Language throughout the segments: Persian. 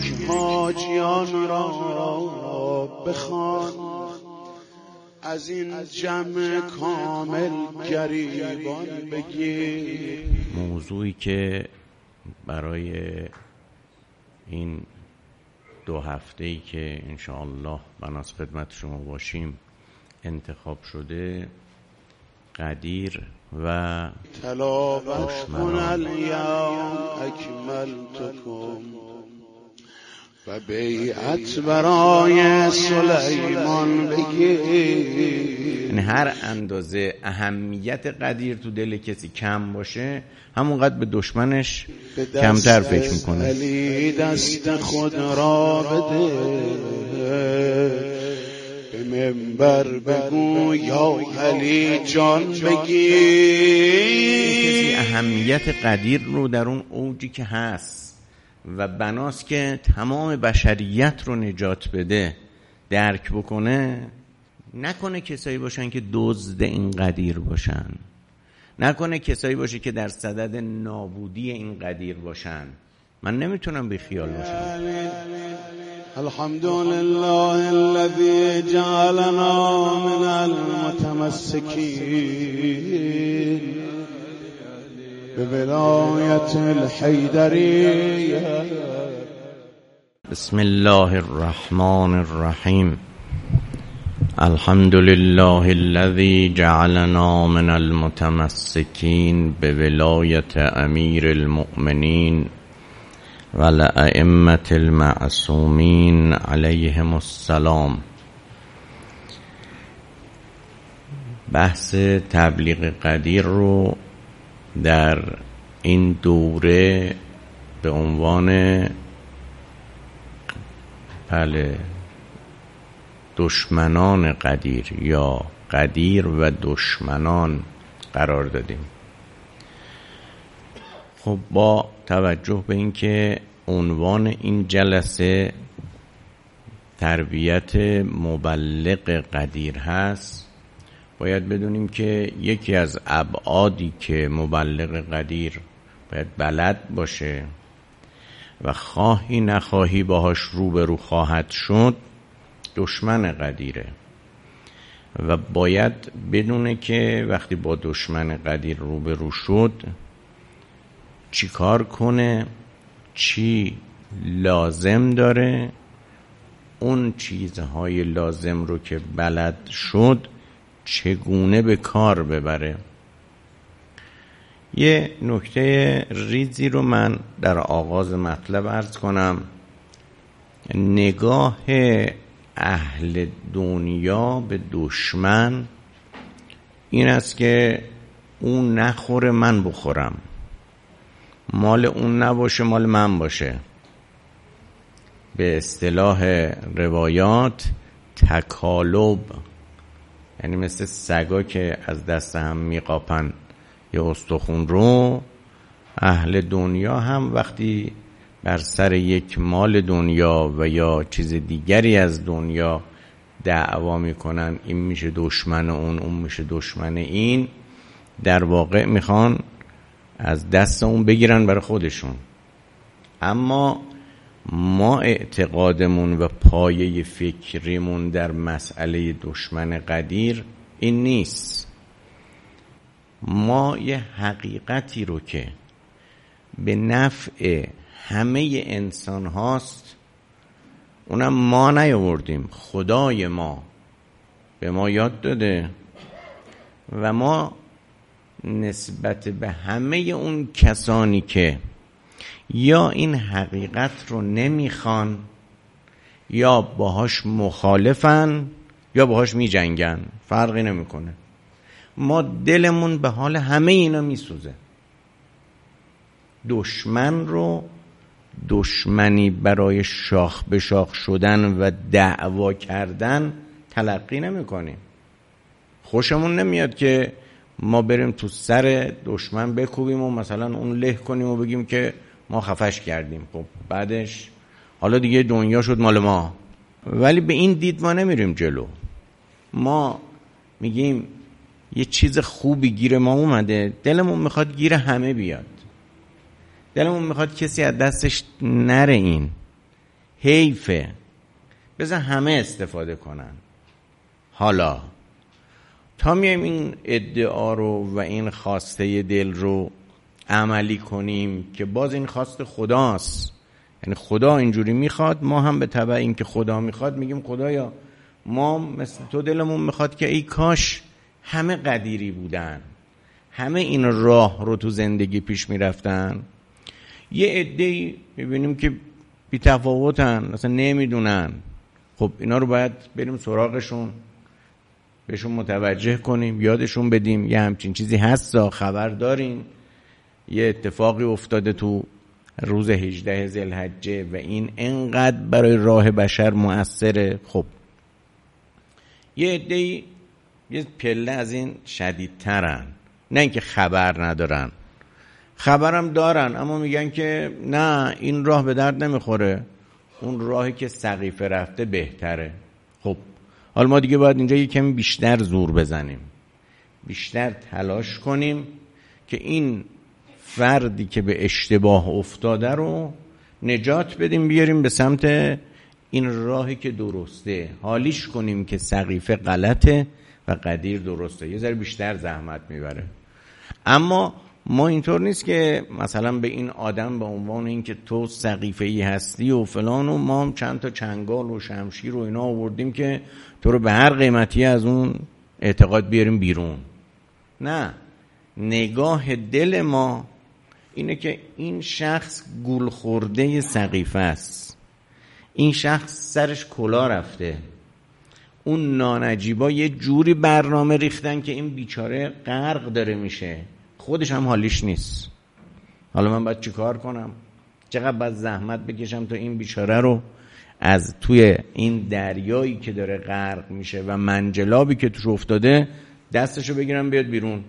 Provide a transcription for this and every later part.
یک حاجیان را بخوان، از این جمع کامل گریبان بگیر. موضوعی که برای این 2 هفته‌ای که انشاءالله بناس خدمت شما باشیم انتخاب شده، قدیر و دشمنان. الیوم اکملتکم و بیعت برای سلیمان بگیر. یعنی هر اندازه اهمیت قدیر تو دل کسی کم باشه، همونقدر به دشمنش کمتر فکر میکنه. علی دست خود را بده، به منبر بگو یا علی جان بگیر. کسی اهمیت قدیر رو در اون اوجی که هست و بناست که تمام بشریت رو نجات بده درک بکنه، نکنه کسایی باشن که دزد این قدیر باشن، نکنه کسایی باشه که در صدد نابودی این قدیر باشن. من نمیتونم بی خیال باشم. الحمدلله الذي جعلنا من المتمسكين بولایت الحیدریه. بسم الله الرحمن الرحیم. الحمد لله الذي جعلنا من المتمسكين بولایت امیر المؤمنین و الائمة المعصومین علیهم السلام. بحث تبلیغ قدیر رو در این دوره به عنوان دشمنان قدیر یا قدیر و دشمنان قرار دادیم. خب با توجه به اینکه عنوان این جلسه تربیت مبلغ قدیر هست، باید بدونیم که یکی از ابعادی که مبلغ قدیر باید بلد باشه و خواهی نخواهی باهاش روبرو خواهد شد، دشمن قدیره و باید بدونه که وقتی با دشمن قدیر روبرو شد چی کار کنه، چی لازم داره، اون چیزهای لازم رو که بلد شد چگونه به کار ببره. یه نکته ریزی رو من در آغاز مطلب عرض کنم. نگاه اهل دنیا به دشمن این است که اون نخوره من بخورم، مال اون نباشه مال من باشه. به اصطلاح روایات تکالب، یعنی مثل سگا که از دست هم میقاپن یه استخون رو، اهل دنیا هم وقتی بر سر یک مال دنیا و یا چیز دیگری از دنیا دعوا میکنن، این میشه دشمن اون میشه دشمن این، در واقع میخوان از دست اون بگیرن برای خودشون. اما ما اعتقادمون و پایه فکریمون در مسئله دشمن قدیر این نیست. ما یه حقیقتی رو که به نفع همه انسان هاست، اونم ما نیاوردیم، خدای ما به ما یاد داده و ما نسبت به همه اون کسانی که یا این حقیقت رو نمیخوان یا باهاش مخالفن یا باهاش میجنگن، فرقی نمیکنه، ما دلمون به حال همه اینا میسوزه. دشمن رو دشمنی برای شاخ به شاخ شدن و دعوا کردن تلقی نمیکنیم. خوشمون نمیاد که ما بریم تو سر دشمن بکوبیم و مثلا اون له کنیم و بگیم که ما خفش کردیم، خب بعدش حالا دیگه دنیا شد مال ما. ولی به این دید ما نمیریم جلو. ما میگیم یه چیز خوبی گیر ما اومده، دلمون میخواد گیر همه بیاد، دلمون میخواد کسی از دستش نره. این حیفه، بذار همه استفاده کنن. حالا تا میایم این ادعا رو و این خواسته دل رو عملی کنیم که باز این خواست خداست، یعنی خدا اینجوری میخواد، ما هم به تبع این که خدا میخواد میگیم خدایا ما مثل تو دلمون میخواد که ای کاش همه قدیری بودن، همه این راه رو تو زندگی پیش میرفتن. یه عده‌ای میبینیم که بی تفاوتن، اصلا نمیدونن. خب اینا رو باید بریم سراغشون، بهشون متوجه کنیم، یادشون بدیم یه همچین چیزی هست، خبر دارین یه اتفاقی افتاده تو روز 18 ذوالحجه و این انقدر برای راه بشر مؤثره. خب یه عده‌ای یه پله از این شدیدترن، نه اینکه خبر ندارن، خبرم دارن اما میگن که نه این راه به درد نمیخوره، اون راهی که سقیفه رفته بهتره. خب حالا ما دیگه باید اینجا یکم بیشتر زور بزنیم، بیشتر تلاش کنیم که این فردی که به اشتباه افتاده رو نجات بدیم، بیاریم به سمت این راهی که درسته، حالیش کنیم که سقیفه غلطه و قدیر درسته. یه ذره بیشتر زحمت میبره. اما ما اینطور نیست که مثلا به این آدم به عنوان این که تو سقیفه‌ای هستی و فلان و ما هم چند تا چنگال و شمشیر و اینا آوردیم که تو رو به هر قیمتی از اون اعتقاد بیاریم بیرون. نه، نگاه دل ما اینه که این شخص گول خورده سقیفه است، این شخص سرش کلا رفته، اون نانجیبا یه جوری برنامه ریختن که این بیچاره غرق داره میشه، خودش هم حالیش نیست. حالا من باید چی کار کنم؟ چقدر باید زحمت بکشم تا این بیچاره رو از توی این دریایی که داره غرق میشه و منجلابی که توش افتاده دستشو بگیرم بیاد بیرون.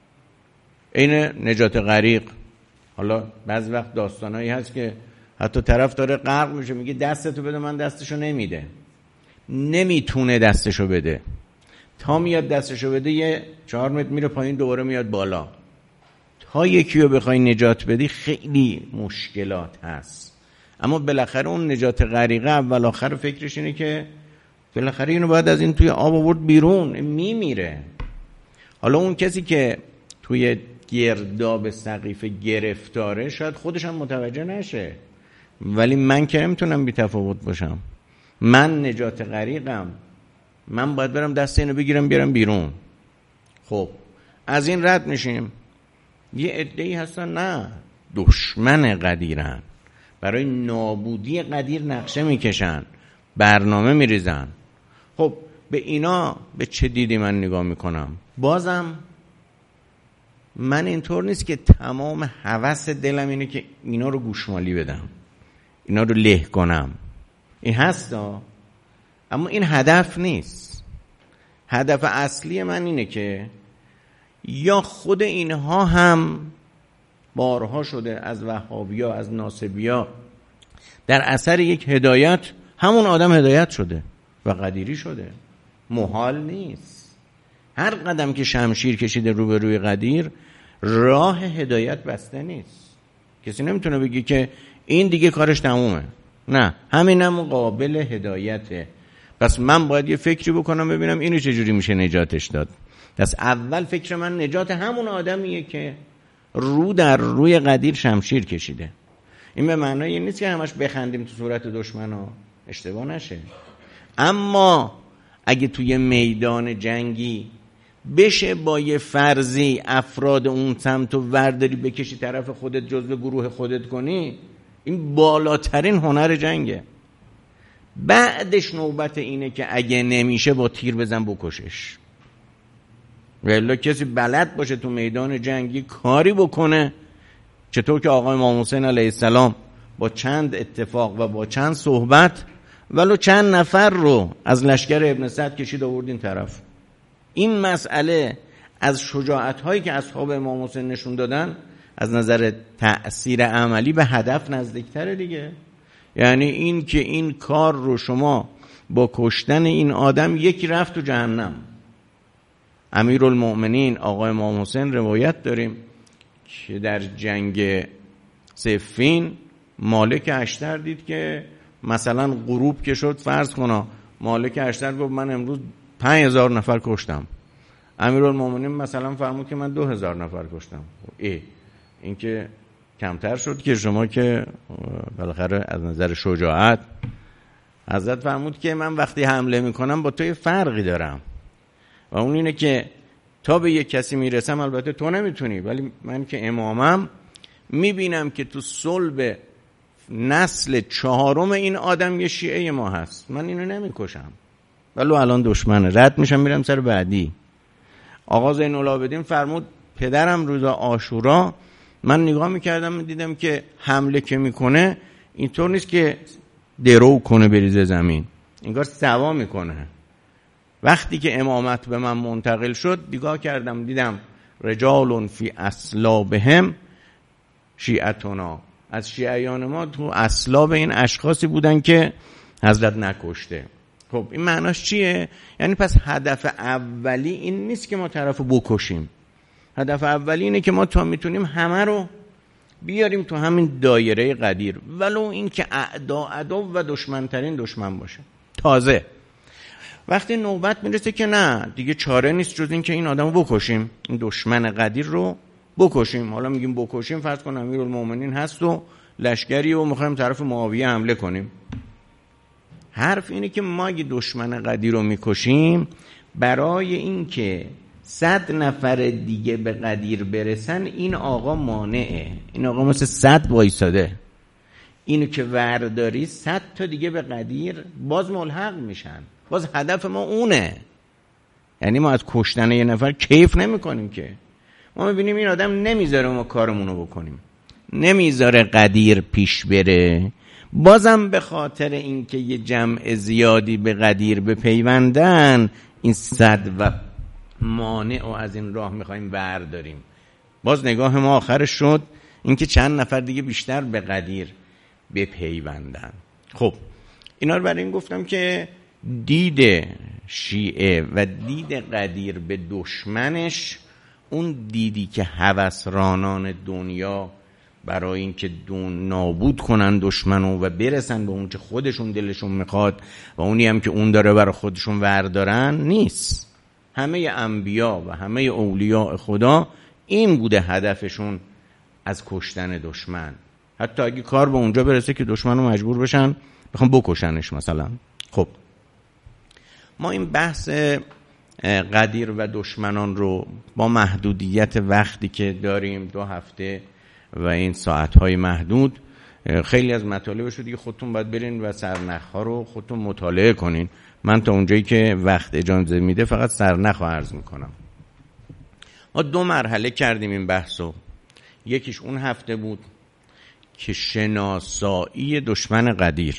این نجات غریق. حالا بعضی وقت داستانایی هست که حتی طرف داره غرق میشه میگه دستتو بده، من دستشو نمیده، نمیتونه دستشو بده، تا میاد دستشو بده یه 4 متر میره پایین دوباره میاد بالا. تا یکی رو بخوای نجات بدی خیلی مشکلات هست. اما بالاخره اون نجات غریقه اول آخر فکرش اینه که بالاخره اینو باید از این توی آب آورد بیرون، میمیره. حالا اون کسی که توی گرداب سقیفه گرفتاره شاید خودش هم متوجه نشه، ولی من که نمیتونم بی تفاوت باشم، من نجات غریقم، من باید برم دست اینو بگیرم بیارم بیرون. خب از این رد میشیم. یه عده‌ای هستن نه، دشمن قدیرن، برای نابودی قدیر نقشه میکشن، برنامه میریزن. خب به اینا به چه دیدی من نگاه میکنم؟ بازم من اینطور نیست که تمام هوس دلم اینه که اینا رو گوشمالی بدم، اینا رو له کنم. این هستا، اما این هدف نیست. هدف اصلی من اینه که یا خود اینها هم بارها شده از وهابیا، از ناصبیا، در اثر یک هدایت همون آدم هدایت شده و قدیری شده. محال نیست. هر قدم که شمشیر کشیده روبروی قدیر، راه هدایت بسته نیست. کسی نمیتونه بگی که این دیگه کارش تمومه. نه، همینم قابل هدایته. پس من باید یه فکری بکنم ببینم اینو چجوری میشه نجاتش داد. پس اول فکر من نجات همون آدمیه که رو در روی قدیر شمشیر کشیده. این به معنی این نیست که همش بخندیم تو صورت دشمنا، اشتباه نشه. اما اگه توی میدان جنگی بشه با یه فرضی افراد اون سمت و ورداری بکشی طرف خودت، جزو گروه خودت کنی، این بالاترین هنر جنگه. بعدش نوبت اینه که اگه نمیشه با تیر بزن بکشش. ولی کسی بلد باشه تو میدان جنگی کاری بکنه، چطور که آقای امام حسین علیه السلام با چند اتفاق و با چند صحبت ولو چند نفر رو از لشکر ابن سعد کشید آورد این طرف. این مسئله از شجاعت هایی که اصحاب امام حسین نشون دادن از نظر تأثیر عملی به هدف نزدیکتره دیگه. یعنی این که این کار رو شما با کشتن این آدم یکی رفت تو جهنم. امیرالمؤمنین آقای امام حسین روایت داریم که در جنگ صفین مالک اشتر دید که مثلا غروب که شد، فرض کنا مالک اشتر گفت من امروز 5000 نفر کشتم، امیرالمومنین مثلا فرمود که من 2000 نفر کشتم. این که کمتر شد که شما که بالاخره از نظر شجاعت حضرت فرمود که من وقتی حمله میکنم با تو یه فرقی دارم و اون اینه که تا به یک کسی میرسم البته تو نمیتونی، ولی من که امامم میبینم که تو صلب نسل 4 این آدم یه شیعه ما هست، من اینو نمیکشم ولی الان دشمنه، رد میشم میرم سر بعدی. آقا زین العابدین فرمود پدرم روز عاشورا من نگاه میکردم دیدم که حمله که میکنه اینطور نیست که درو کنه بریزه زمین، انگار سوا میکنه. وقتی که امامت به من منتقل شد نگاه کردم دیدم رجال فی اصلابهم شیعتنا، از شیعیان ما تو اصلاب این اشخاصی بودن که حضرت نکشته. خب این معناش چیه؟ یعنی پس هدف اولی این نیست که ما طرفو بکشیم، هدف اولی اینه که ما تا میتونیم همه رو بیاریم تو همین دایره قدیر، ولو این که عدو و دشمنترین دشمن باشه. تازه وقتی نوبت میرسه که نه دیگه چاره نیست جز این که این آدمو بکشیم، این دشمن قدیر رو بکشیم. حالا میگیم بکشیم، فرض کن امیرالمومنین هست و لشکری و میخوایم طرف معاویه حمله کنیم. حرف اینه که ما اگه دشمن قدیر رو میکشیم برای این که 100 نفر دیگه به قدیر برسن، این آقا مانعه، این آقا مثل 100 وایساده، اینو که ورداری 100 تا دیگه به قدیر باز ملحق میشن، باز هدف ما اونه. یعنی ما از کشتن یه نفر کیف نمی کنیم که، ما میبینیم این آدم نمیذاره ما کارمونو بکنیم، نمیذاره قدیر پیش بره، بازم به خاطر اینکه یه جمع زیادی به قدیر بپیوندن این 100 و مانع و از این راه میخوایم برداریم. باز نگاه ما آخرش شد اینکه چند نفر دیگه بیشتر به قدیر بپیوندن. خب اینا رو برای این گفتم که دید شیعه و دید قدیر به دشمنش اون دیدی که هوسرانان دنیا برای اینکه نابود کنن دشمنو و برسن به اون که خودشون دلشون میخواد و اونی هم که اون داره برای خودشون وردارن نیست. همه انبیا و همه اولیاء خدا این بوده هدفشون از کشتن دشمن، حتی اگه کار به اونجا برسه که دشمنو مجبور بشن بخوام بکشنش مثلا. خب ما این بحث قدیر و دشمنان رو با محدودیت وقتی که داریم 2 هفته و این ساعتهای محدود، خیلی از مطالبش رو دیگه خودتون باید برین و سرنخ‌ها رو خودتون مطالعه کنین. من تا اونجایی که وقت اجازه میده فقط سرنخ رو عرض میکنم. ما 2 مرحله کردیم این بحثو. یکیش اون هفته بود که شناسایی دشمن قدیر،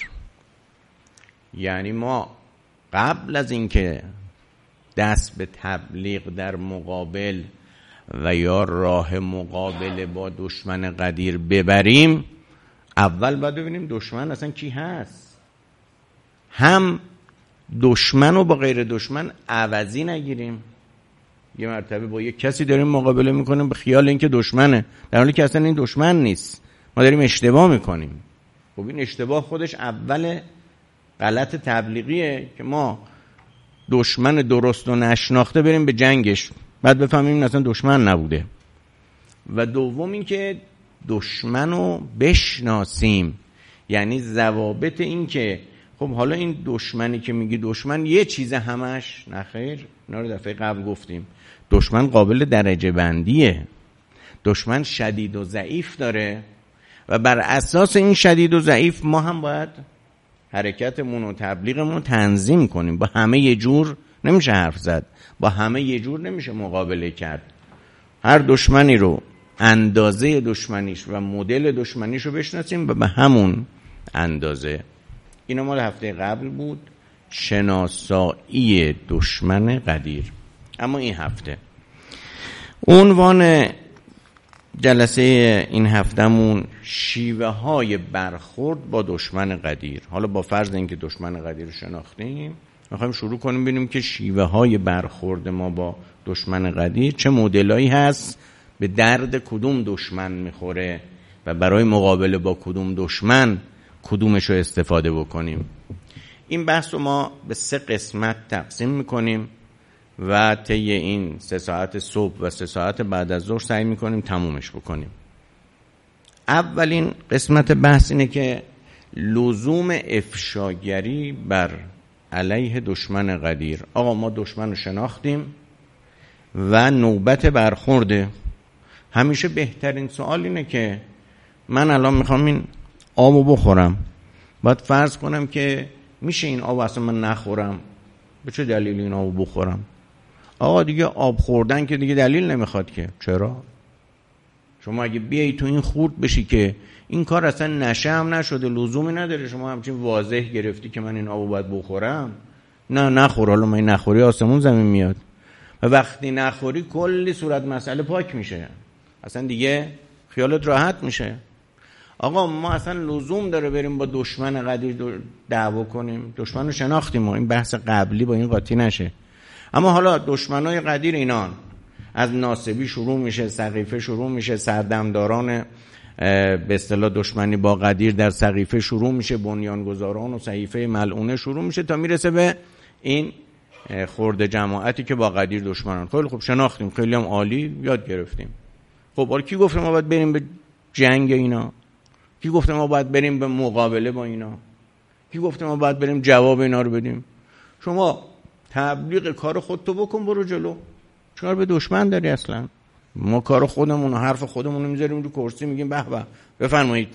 یعنی ما قبل از اینکه دست به تبلیغ در مقابل و یا راه مقابله با دشمن قدیر ببریم، اول باید ببینیم دشمن اصلا کی هست، هم دشمن رو با غیر دشمن عوضی نگیریم. یه مرتبه با یک کسی داریم مقابله میکنیم به خیال اینکه دشمنه، در حالی که اصلا این دشمن نیست، ما داریم اشتباه میکنیم. خب این اشتباه خودش اول غلط تبلیغیه که ما دشمن درست و نشناخته بریم به جنگش، بعد بفهمیم اصلا دشمن نبوده. و دوم این که دشمن رو بشناسیم، یعنی ضوابط این که خب حالا این دشمنی که میگی دشمن یه چیز همش نخیر، اینا رو دفعه قبل گفتیم. دشمن قابل درجه بندیه، دشمن شدید و ضعیف داره و بر اساس این شدید و ضعیف ما هم باید حرکتمون و تبلیغمون تنظیم کنیم. با همه یه جور نمیشه حرف زد، با همه یه جور نمیشه مقابله کرد. هر دشمنی رو اندازه دشمنیش و مدل دشمنیش رو بشناسیم و به همون اندازه. اینا مال هفته قبل بود، شناسایی دشمن قدیر. اما این هفته عنوان جلسه این هفتهمون شیوه های برخورد با دشمن قدیر. حالا با فرض اینکه دشمن قدیر رو شناختیم، میخوایم شروع کنیم ببینیم که شیوه های برخورد ما با دشمن قدیر چه مدلایی هست، به درد کدوم دشمن میخوره و برای مقابله با کدوم دشمن کدومش رو استفاده بکنیم. این بحث رو ما به 3 قسمت تقسیم میکنیم و طی این 3 ساعت صبح و 3 ساعت بعد از ظهر سعی میکنیم تمومش بکنیم. اولین قسمت بحث اینه که لزوم افشاگری بر علیه دشمن قدیر. آقا ما دشمن رو شناختیم و نوبت برخورده. همیشه بهترین سوال اینه که من الان میخوام این آبو بخورم، باید فرض کنم که میشه این آب اصلا من نخورم، به چه دلیل این آبو بخورم؟ آقا دیگه آب خوردن که دیگه دلیل نمیخواد که. چرا؟ شما اگه بیایی تو این خورد بشی که این کار اصلا نشه هم نشده، لزومی نداره، شما همچین واضح گرفتی که من این آبو باید بخورم، نه نخور. حالا من نخوری آسمون زمین میاد. و وقتی نخوری کلی صورت مسئله پاک میشه، اصلا دیگه خیالت راحت میشه. آقا ما اصلا لزوم داره بریم با دشمن قدیر دعوا کنیم؟ دشمن رو شناختیم و این بحث قبلی با این قاطی نشه. اما حالا دشمنای قدیر اینان، از ناصبی شروع میشه، سقیفه شروع میشه، سردمداران به اصطلاح دشمنی با قدیر در سقیفه شروع میشه، بنیانگذاران و صحیفه ملعونه شروع میشه تا میرسه به این خرده جماعتی که با قدیر دشمنان. خیلی خوب شناختیم، خیلی هم عالی یاد گرفتیم. خب حالا کی گفته ما باید بریم به جنگ اینا؟ کی گفته ما باید بریم به مقابله با اینا؟ کی گفته ما باید بریم جواب اینا رو بدیم؟ شما تبلیغ کار خودتو بکن، برو جلو. چرا به دشمن داری اصلا؟ ما کار خودمون و حرف خودمون رو میذاریم رو کرسی، میگیم به به بفرمایید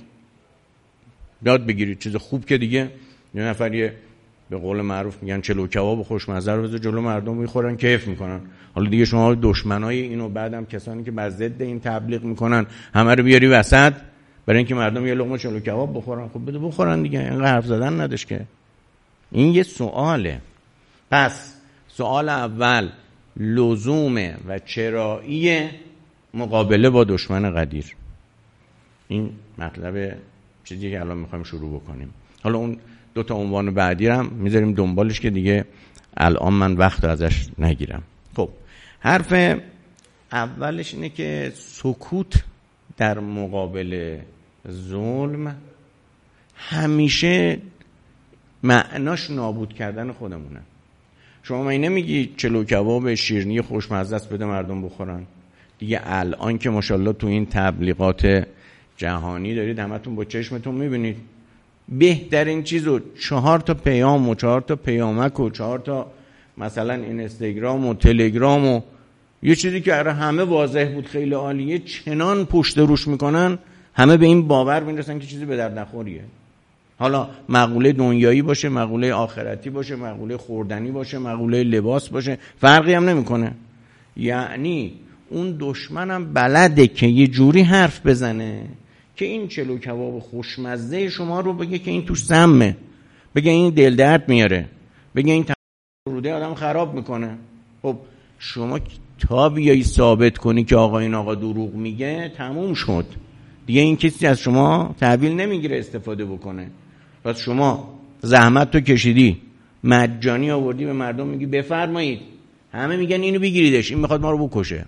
یاد بگیرید. چیز خوب که دیگه یه نفریه به قول معروف میگن چلو کباب و خوشمزه رو بذار جلو مردم میخورن کیف میکنن. حالا دیگه شما دشمنای اینو بعدم کسانی که بر ضد این تبلیغ میکنن همه رو بیاری وسط برای اینکه مردم یه لقمه چلو کباب بخورن. خب بده بخورن دیگه، اینقدر حرف زدن نداشت که. این یه سواله. پس سوال اول لزوم و چرایی مقابله با دشمن قدیر. این مطلب چیزی که الان میخوایم شروع بکنیم. حالا اون 2 تا عنوان بعدی هم میذاریم دنبالش که دیگه الان من وقت ازش نگیرم. خب حرف اولش اینه که سکوت در مقابل ظلم همیشه معناش نابود کردن خودمونه. شما من نمیگی چلو کباب شیرینی خوشمزه است بده مردم بخورن دیگه. الان که ماشاءالله تو این تبلیغات جهانی دارید همتون با چشمتون میبینید بهترین چیزو 4 تا پیام و 4 تا پیامک و 4 تا مثلا اینستاگرام و تلگرام و یه چیزی که همه واضح بود خیلی عالیه چنان پشت روش میکنن همه به این باور میرسن که چیزی به درد نخوریه. حالا مقوله دنیایی باشه، مقوله آخرتی باشه، مقوله خوردنی باشه، مقوله لباس باشه، فرقی هم نمیکنه. یعنی اون دشمنم بلده که یه جوری حرف بزنه که این چلو کباب خوشمزه شما رو بگه که این توش سمه، بگه این دل درد میاره، بگه این روده آدم خراب میکنه. خب شما تا بیایی ثابت کنی که آقا این آقا دروغ میگه تموم شد دیگه، این کسی از شما تحویل نمیگیره استفاده بکنه. پس شما زحمت تو کشیدی مجانی آوردی به مردم میگی بفرمایید، همه میگن اینو بگیریدش این میخواد ما رو بکشه.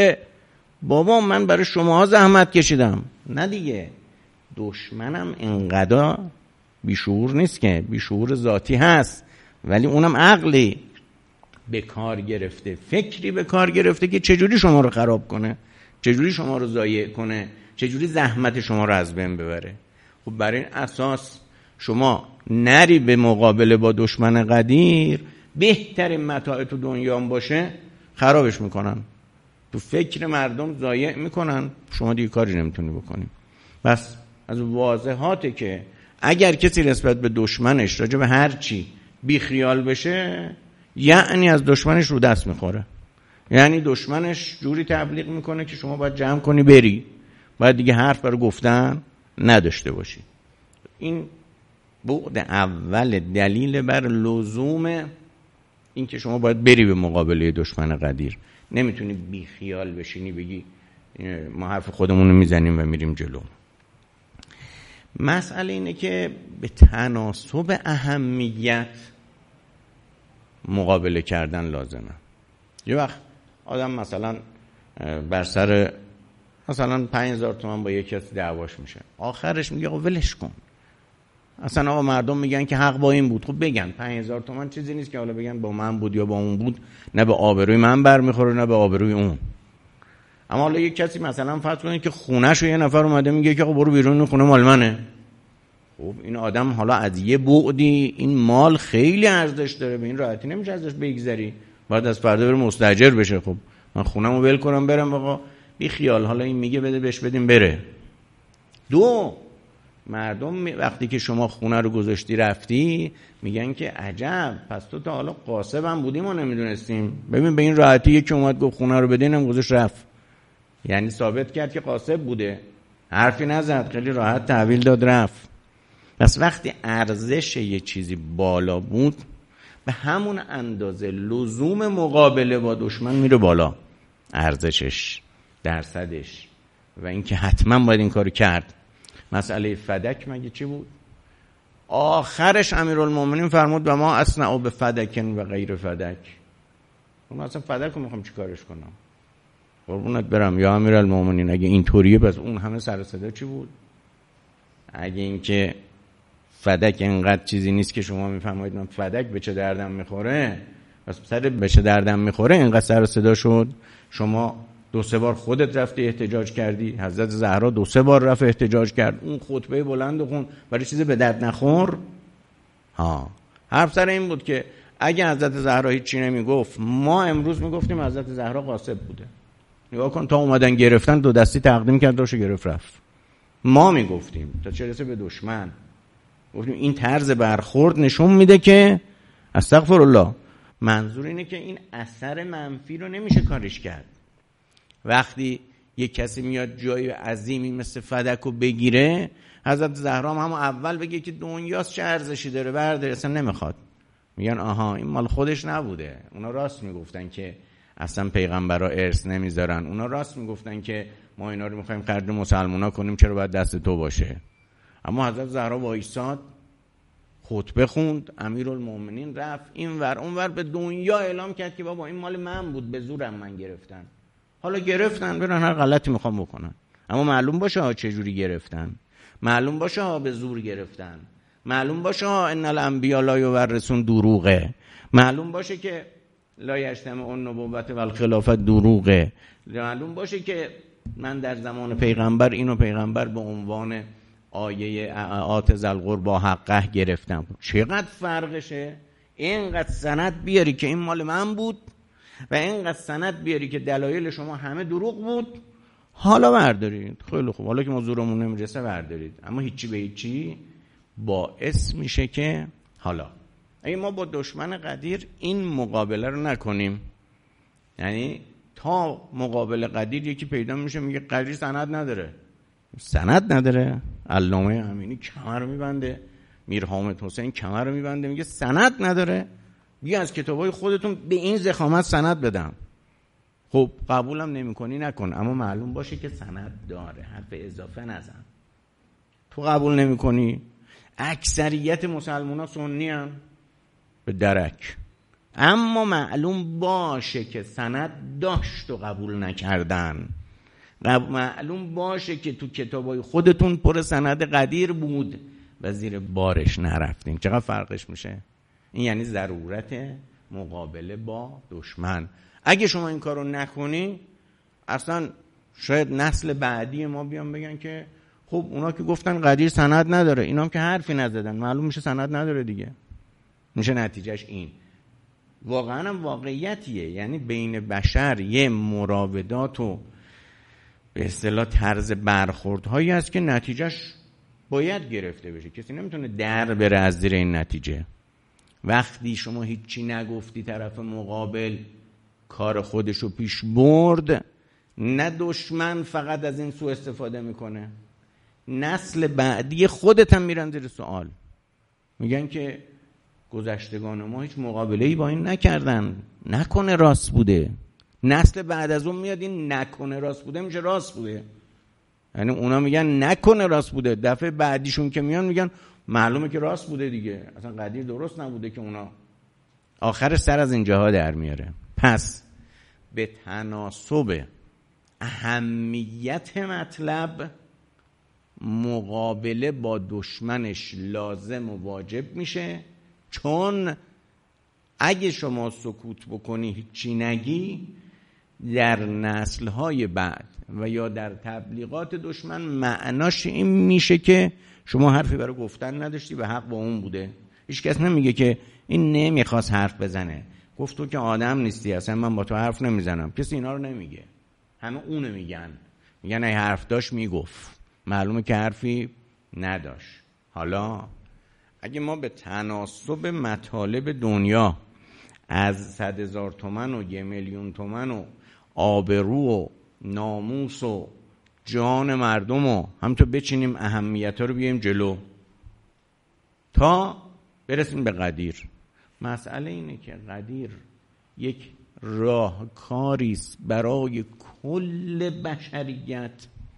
بابا من برای شما زحمت کشیدم. نه دیگه، دشمنم انقدر بیشعور نیست که، بیشعور ذاتی هست ولی اونم عقلی به کار گرفته، فکری به کار گرفته که چجوری شما رو خراب کنه، چجوری شما رو ضایع کنه، چجوری زحمت شما رو از بین ببره. خب برای این اساس شما نری به مقابله با دشمن قدیر، بهترین متاع تو دنیا باشه خرابش میکنن، تو فکر مردم ضایع میکنن، شما دیگه کاری نمیتونی بکنی. بس از واضحاته که اگر کسی نسبت به دشمنش راجع به هر چی بی خیال بشه یعنی از دشمنش رو دست میخوره، یعنی دشمنش جوری تبلیغ میکنه که شما باید جمع کنی بری، باید دیگه حرف برای گفتن نداشته باشی. این بعد اول دلیل بر لزوم این که شما باید بری به مقابله دشمن قدیر. نمیتونی بی خیال بشینی بگی ما حرف خودمون رو میزنیم و میریم جلو. مسئله اینه که به تناسب اهمیت مقابله کردن لازمه. یه وقت آدم مثلا بر سر مثلا 5000 تومان با یک کسی دعواش میشه، آخرش میگه آقا ولش کن، اصلا آقا مردم میگن که حق با این بود. خب بگن 5000 تومان چیزی نیست که حالا بگن با من بود یا با اون بود، نه به آبروی من برمیخوره نه به آبروی اون. اما حالا یک کسی مثلا فرض کنید که خونه‌شو یه نفر اومده میگه که آقا برو بیرون، این خونه مال منه. خب این آدم حالا از یه بعدی این مال خیلی ارزش داره، به این راحتی نمیشه ازش بگذری، باید از فردا بره مستاجر بشه. خب من خونه‌مو ول کنم برم آقا بی خیال، حالا این میگه بده بهش بدیم بره. دو، مردم وقتی که شما خونه رو گذاشتی رفتی میگن که عجب پس تو تا حالا قاصب هم بودیم و نمیدونستیم. ببین به این راحتی یکی اومد گفت خونه رو بده، اینم گذاشت رفت، یعنی ثابت کرد که قاصب بوده، حرفی نزد، خیلی راحت تحویل داد رفت. پس وقتی ارزش یه چیزی بالا بود به همون اندازه لزوم مقابله با دشمن میره بالا، ارزشش، درصدش، و اینکه حتما باید این کارو کرد. مسئله فدک مگه چی بود؟ آخرش امیرالمومنین فرمود و ما اصنعوا بفدک و غیر فدک. اون اصلا فدک رو میخوام چی کارش کنم؟ قربونت برم یا امیرالمومنین، اگه اینطوریه پس اون همه سر صدا چی بود؟ اگه اینکه فدک اینقدر چیزی نیست که شما میفهمید من فدک به چه دردم میخوره، پس سر به چه دردم میخوره اینقدر سر صدا شد. شما 2-3 بار خودت رفتی احتجاج کردی، حضرت زهرا 2-3 بار رفت احتجاج کرد، اون خطبه بلند خون برای چیز به درد نخور. حرف سر این بود که اگه حضرت زهرا هیچی نمیگفت ما امروز میگفتیم حضرت زهرا قاصب بوده. نگاه کن تا اومدن گرفتن 2 دستی تقدیم کرد روشو گرفت رفت. ما میگفتیم تا چه رسه به دشمن. گفتیم این طرز برخورد نشون میده که استغفرالله، منظور اینه که این اثر منفی رو نمیشه کارش کرد. وقتی یک کسی میاد جای عظیمی مثل فدک رو بگیره، حضرت زهرا هم اول بگه که دنیاست چه ارزشی داره برداره، اصلا نمیخواد. میگن آها این مال خودش نبوده. اونا راست میگفتن که اصلا پیغمبرا ارث نمیذارن، اونا راست میگفتن که ما اینا رو میخوایم خرج مسلمونا کنیم، چرا باید دست تو باشه؟ اما حضرت زهرا وایساد، خطبه خوند، امیرالمومنین رفت این ور اون ور، به دنیا اعلام کرد که بابا این مال من بود، به زورم من گرفتن. حالا گرفتن برن هر غلطی میخوام بکنن، اما معلوم باشه ها چه جوری گرفتن، معلوم باشه ها به زور گرفتن، معلوم باشه ها ان الانبیاء لا یورثون دروغه، معلوم باشه که لا یجتمع النبوت و الخلافت دروغه، معلوم باشه که من در زمان پیغمبر اینو پیغمبر به عنوان آیه آت ذی القربی حقه گرفتم. چقدر فرقشه؟ اینقدر سند بیاری که این مال من بود و اینقدر سند بیاری که دلایل شما همه دروغ بود، حالا بردارید. خیلی خوب، حالا که ما زورمون نمیرسه بردارید، اما هیچی به هیچی باعث میشه که حالا اگه ما با دشمن قدیر این مقابله رو نکنیم، یعنی تا مقابل قدیر یکی پیدا میشه میگه قدیر سند نداره، سند نداره. علامه امینی کمر میبنده، میر حامد حسین کمر میبنده میگه سند نداره، بیا از کتابای خودتون به این ضخامت سند بدم. خب قبولم نمیکنی نکن، اما معلوم باشه که سند داره، حرف اضافه نزن. تو قبول نمیکنی، اکثریت مسلمونا سنی ان به درک، اما معلوم باشه که سند داشت و قبول نکردن، معلوم باشه که تو کتابای خودتون پر سند قدیر بود و زیر بارش نرفتین. چقدر فرقش میشه؟ این یعنی ضرورت مقابله با دشمن. اگه شما این کارو نکنی اصلا شاید نسل بعدی ما بیان بگن که خب اونا که گفتن قدیر سند نداره، اینا هم که حرفی نزدن، معلوم میشه سند نداره دیگه. میشه نتیجهش این. واقعا هم واقعیتیه، یعنی بین بشر یه مراودات و به اصطلاح طرز برخوردهایی هست که نتیجهش باید گرفته بشه، کسی نمیتونه در بره از زیر این نتیجه. وقتی شما هیچی نگفتی طرف مقابل کار خودشو پیش برد، نه دشمن فقط از این سوء استفاده میکنه، نسل بعدی خودت هم میرن زیر سوال، میگن که گذشتگان ما هیچ مقابله‌ای با این نکردن، نکنه راست بوده. نسل بعد از اون میاد این نکنه راست بوده میشه راست بوده، یعنی اونا میگن نکنه راست بوده، دفعه بعدیشون که میان میگن معلومه که راست بوده دیگه، اصلا قدیر درست نبوده که اونا. آخر سر از اینجاها در میاره. پس به تناسب اهمیت مطلب مقابله با دشمنش لازم و واجب میشه، چون اگه شما سکوت بکنی هیچی نگی، در نسل‌های بعد و یا در تبلیغات دشمن معناش این میشه که شما حرفی برای گفتن نداشتی و حق با اون بوده. هیچ کس نمیگه که این نمیخواست حرف بزنه، گفت تو که آدم نیستی، اصلا من با تو حرف نمیزنم. کسی اینا رو نمیگه، همه اونو میگن ای حرف داشت میگفت، معلومه که حرفی نداشت. حالا اگه ما به تناسب مطالب دنیا از 100,000 تومن و 1,000,000 تومن و آبرو و ناموس و جان مردم و همینطور بچینیم اهمیت ها رو بیایم جلو تا برسیم به قدیر. مسئله اینه که قدیر یک راهکاری است برای کل بشریت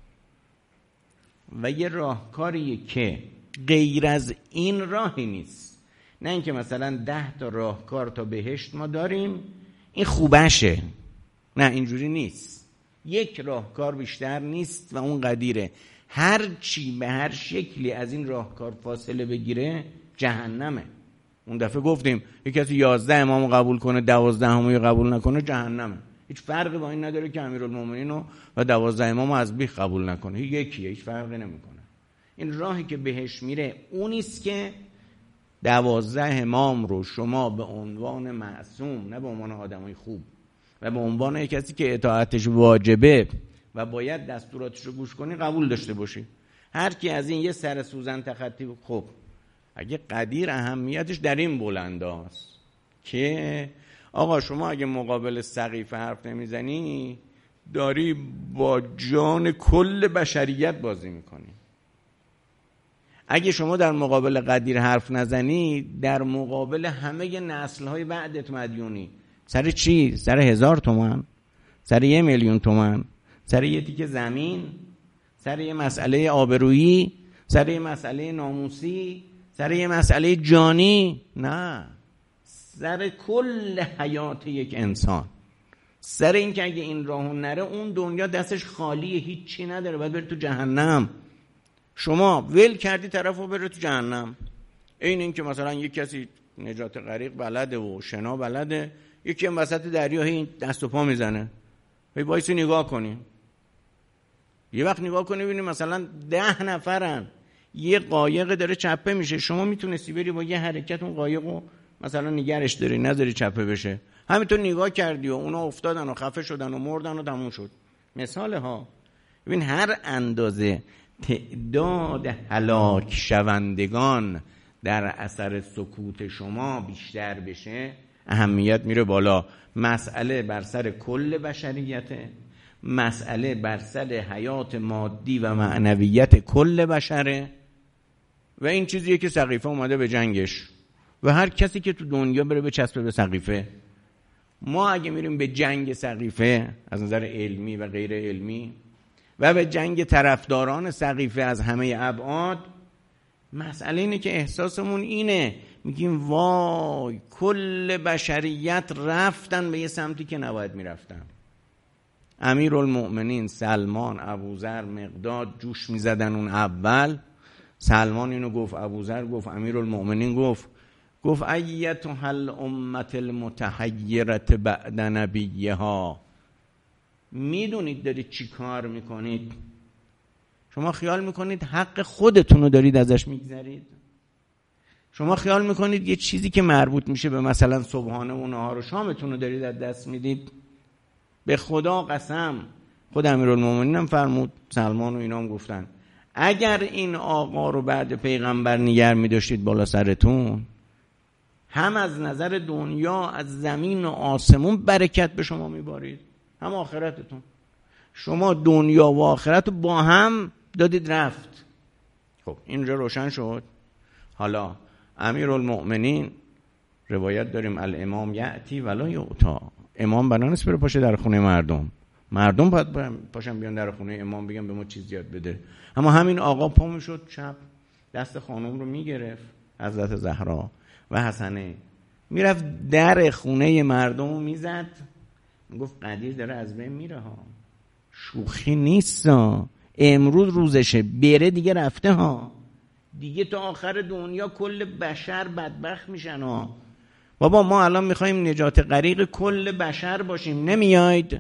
و یه راهکاریه که غیر از این راهی نیست. نه اینکه مثلا 10 تا راهکار تا بهشت ما داریم این خوبشه، نه اینجوری نیست. یک راهکار بیشتر نیست و اون قدیره. هر چی به هر شکلی از این راهکار فاصله بگیره جهنمه. اون دفعه گفتیم یک کسی 11 امامو قبول کنه 12 همو قبول نکنه جهنمه. هیچ فرقی با این نداره که امیرالمومنین و 12 امامو از بیخ قبول نکنه، یکیه، هیچ فرقی نمیکنه. این راهی که بهش میره اونیست که 12 امام رو شما به عنوان معصوم، نه به عنوان آدمای خوب و به عنوان یک کسی که اطاعتش واجبه و باید دستوراتش رو گوش کنی قبول داشته باشی. هر کی از این یه سر سوزن تخطی، خب اگه قدیر اهمیتش در این بلنداست که آقا شما اگه مقابل سقیفه حرف نمیزنی داری با جان کل بشریت بازی میکنی. اگه شما در مقابل قدیر حرف نزنی در مقابل همه نسل‌های بعدت مدیونی. سر چی؟ سر 1000 تومان؟ سر 1,000,000 تومان؟ سر یه تیکه زمین؟ سر یه مسئله آبرویی؟ سر یه مسئله ناموسی؟ سر یه مسئله جانی؟ نه، سر کل حیات یک انسان. سر این که اگه این راهو نره اون دنیا دستش خالیه، هیچی نداره، باید بره تو جهنم. شما ول کردی طرفو بره تو جهنم. این که مثلا یک کسی نجات غریق بلده و شنا بلده، یکی هم وسط دریا این دست و پا میزنه، هی وایسی نگاه کنی. یه وقت نگاه کنی ببینی مثلا 10 نفرن، یه قایق داره چپه میشه، شما میتونستی بری با یه حرکت اون قایقو مثلا نگرش داری، نذاری چپه بشه. همینطور نگاه کردی و اونا افتادن و خفه شدن و مردن و تموم شد. مثال ها. ببین هر اندازه تعداد هلاک شوندگان در اثر سکوت شما بیشتر بشه اهمیت میره بالا. مسئله بر سر کل بشریته، مسئله بر سر حیات مادی و معنویت کل بشره و این چیزیه که سقیفه اومده به جنگش و هر کسی که تو دنیا بره به چسبه به سقیفه. ما اگه میریم به جنگ سقیفه از نظر علمی و غیر علمی و به jang طرفداران سقیفه از همه ابعاد، مسئله اینه که احساسمون اینه، میگیم وای کل بشریت رفتن به یه سمتی که نباید میرفتن. امیرالمؤمنین سلمان، ابوذر، مقداد جوش میزدن اون اول. سلمان اینو گفت، ابوذر گفت، امیرالمؤمنین گفت ایتها الامه المتحیره بعد نبیها. میدونید دارید چی کار میکنید؟ شما خیال میکنید حق خودتون رو دارید ازش میگذرید؟ شما خیال میکنید یه چیزی که مربوط میشه به مثلا صبحانه و نهار و شامتون رو دارید از دست میدید؟ به خدا قسم، خود امیرالمومنین هم فرمود، سلمان و اینا هم گفتن اگر این آقا رو بعد پیغمبر نگر میداشتید بالا سرتون، هم از نظر دنیا از زمین و آسمون برکت به شما میبارید، هم آخرتتون. شما دنیا و آخرت رو با هم دادید رفت. خب اینجا روشن شد. حالا امیرالمؤمنین روایت داریم الامام یأتی ولا یؤتا. امام بنا نیست بره پاشه در خونه مردم باید پاشن بیان در خونه امام بگن به ما چیز یاد بده. اما همین آقا پا میشد چپ دست خانم رو میگرفت، حضرت زهرا و حسنه، میرفت در خونه مردم رو میزد، میگفت قدیر داره از بین میره ها، شوخی نیست ها. امروز روزشه، بره دیگه رفته ها، دیگه تا آخر دنیا کل بشر بدبخت میشن ها. بابا ما الان میخوایم نجات غریق کل بشر باشیم، نمیاید؟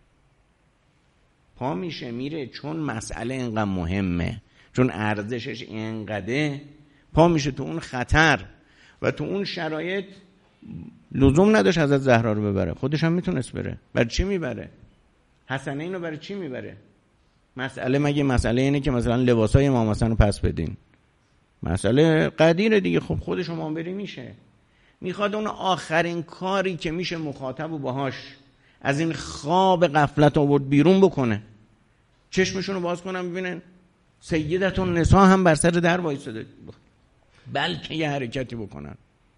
پا میشه میره، چون مسئله اینقدر مهمه، چون ارزشش اینقدره، پا میشه تو اون خطر و تو اون شرایط. لزوم نداشت حضرت زهرا رو ببره، خودش هم میتونست بره. برای چی میبره؟ حسنین رو برای چی میبره؟ مسئله مگه مسئله اینه که مثلا لباسای امام حسن رو پس بدین؟ مسئله قدیره دیگه. خب خود شما بری میشه. میخواد اون آخرین کاری که میشه مخاطب و باهاش از این خواب غفلت آورد بیرون بکنه، چشمشون رو باز کنن ببینن سیدتون نساء هم بر سر در وایساده، بلکه یه حرکتی بکنن.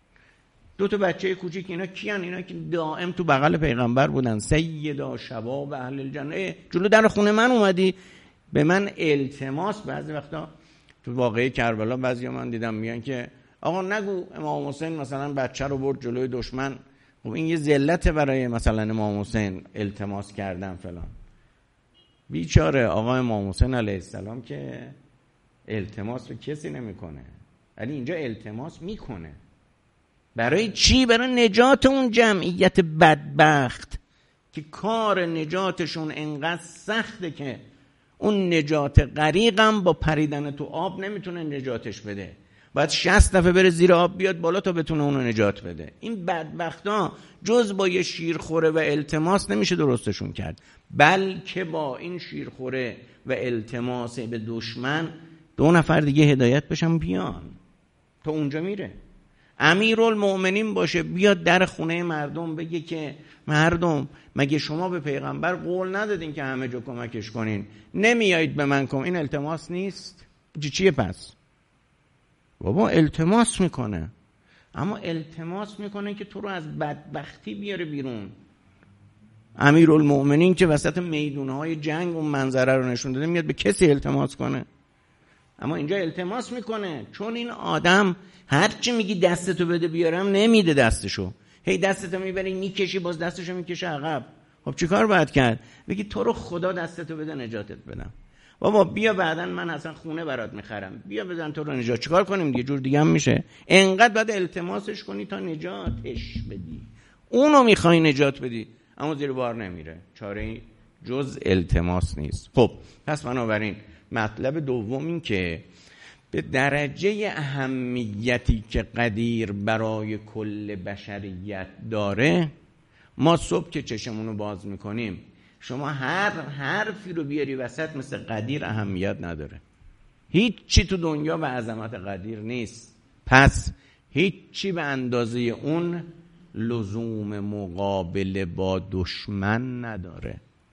2 بچه کوچیک، اینا کیان؟ اینا که دائم تو بغل پیغمبر بودن، سیدا شباب اهل الجنه. جلو در خونه من اومدی به من التماس. بعضی وقتا تو واقعه کربلا بعضیا من دیدم میگن که آقا نگو امام حسین مثلا بچه رو برد جلوی دشمن. خب این یه ذلت برای مثلا امام حسین التماس کردن فلان. بیچاره آقا امام حسین علیه السلام که التماس رو کسی نمیکنه، ولی اینجا التماس میکنه. برای چی؟ برای نجات اون جمعیت بدبخت که کار نجاتشون انقدر سخته که اون نجات غریقم با پریدن تو آب نمیتونه نجاتش بده، باید 60 دفعه بره زیر آب بیاد بالا تا بتونه اونو نجات بده. این بدبختا جز با یه شیرخوره و التماس نمیشه درستشون کرد، بلکه با این شیرخوره و التماس به دشمن 2 نفر دیگه هدایت بشن بیان. تا اونجا میره. امیرالمؤمنین باشه بیاد در خونه مردم بگه که مردم مگه شما به پیغمبر قول ندادین که همه جا کمکش کنین، نمیایید به من کمک؟ این التماس نیست؟ چیه پس؟ بابا التماس میکنه، اما التماس میکنه که تو رو از بدبختی بیاره بیرون. امیرالمؤمنین که وسط میدونهای جنگ اون منظره رو نشون داده میاد به کسی التماس کنه؟ اما اینجا التماس میکنه، چون این آدم هرچی میگی دستتو بده بیارم نمیده دستشو، هی دستتو میبری میکشی باز دستشو میکشه عقب. خب چیکار باید کرد؟ بگی تو رو خدا دستتو بده نجاتت بدم. بابا بیا بعداً من اصلا خونه برات میخرم، بیا بزن تو رو نجات. چیکار کنیم دیگه؟ جور دیگه هم میشه. انقدر باید التماسش کنی تا نجاتش بدی. اونو میخوای نجات بدی اما زیر بار نمیره. چاره‌ای جز التماس نیست. خب پس بنابراین مطلب دوم این که به درجه اهمیتی که قدیر برای کل بشریت داره، ما صبح که چشمونو باز میکنیم شما هر حرفی رو بیاری وسط مثل قدیر اهمیت نداره. هیچ چی تو دنیا به عظمت قدیر نیست، پس هیچ چی به اندازه اون لزوم مقابله با دشمن نداره.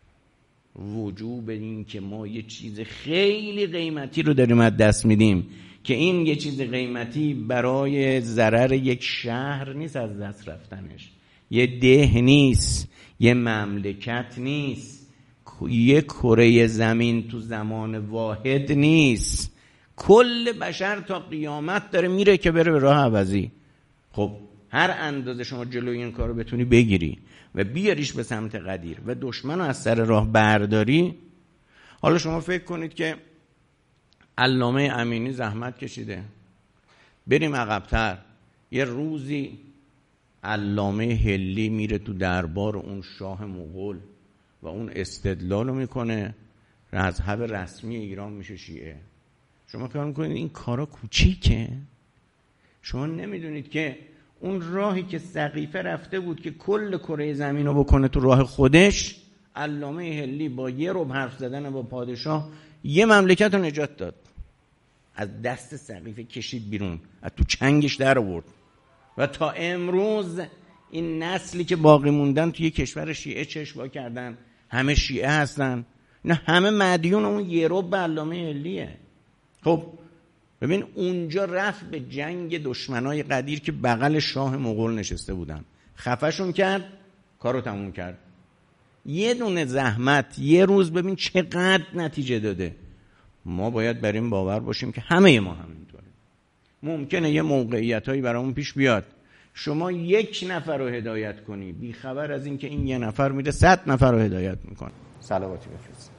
وجوب این که ما یه چیز خیلی قیمتی رو داریم از دست میدیم که این یه چیز قیمتی برای ضرر یک شهر نیست از دست رفتنش، یه ده نیست، یه مملکت نیست، یه کره زمین تو زمان واحد نیست، کل بشر تا قیامت داره میره که بره به راه عوضی. خب هر اندازه شما جلوی این کارو بتونی بگیری و بیاریش به سمت قدیر و دشمن رو از سر راه برداری. حالا شما فکر کنید که علامه امینی زحمت کشیده، بریم عقب‌تر. یه روزی علامه هلی میره تو دربار اون شاه مغول و اون استدلال رو میکنه، مذهب رسمی ایران میشه شیعه. شما فکر میکنید این کارا کوچیکه؟ شما نمیدونید که اون راهی که سقیفه رفته بود که کل کره زمین رو بکنه تو راه خودش، علامه هلی با یه ربع حرف زدن با پادشاه یه مملکت رو نجات داد، از دست سقیفه کشید بیرون، از تو چنگش در آورد. و تا امروز این نسلی که باقی موندن توی کشور شیعه چشم وا کردن، همه شیعه هستن، نه همه مدیون اون یه ربع علامه هلیه. خب ببین اونجا رفت به جنگ دشمنای قدیر که بغل شاه مغول نشسته بودن، خفشون کرد، کارو تموم کرد. یه دونه زحمت یه روز ببین چقدر نتیجه داده. ما باید بر این باور باشیم که همه ما همینطوره. ممکنه یه موقعیتایی برامون پیش بیاد، شما 1 نفر رو هدایت کنی بی خبر از این که این 1 نفر میره 100 نفر رو هدایت میکنه. صلواتی بفرست.